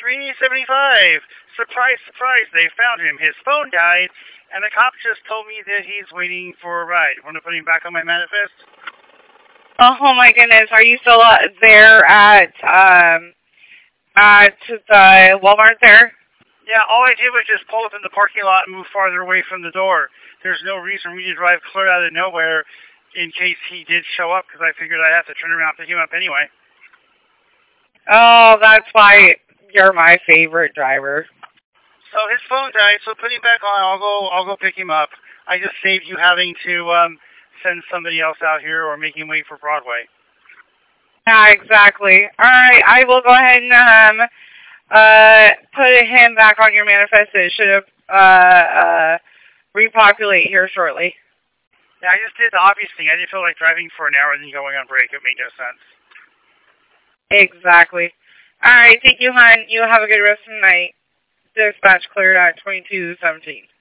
$375. Surprise, surprise, they found him. His phone died, and the cop just told me that he's waiting for a ride. Want to put him back on my manifest? Oh my goodness, are you still there at the Walmart there? Yeah, all I did was just pull up in the parking lot and move farther away from the door. There's no reason for me to drive clear out of nowhere in case he did show up, because I figured I'd have to turn around and pick him up anyway. Oh, that's why you're my favorite driver. So his phone died, so put him back on. I'll go pick him up. I just saved you having to send somebody else out here or make him wait for Broadway. Yeah, exactly. All right, I will go ahead and put him back on your manifest. It should repopulate here shortly. Yeah, I just did the obvious thing. I didn't feel like driving for an hour and then going on break. It made no sense. Exactly. All right, thank you, hon. You have a good rest of the night. Dispatch cleared at 2217.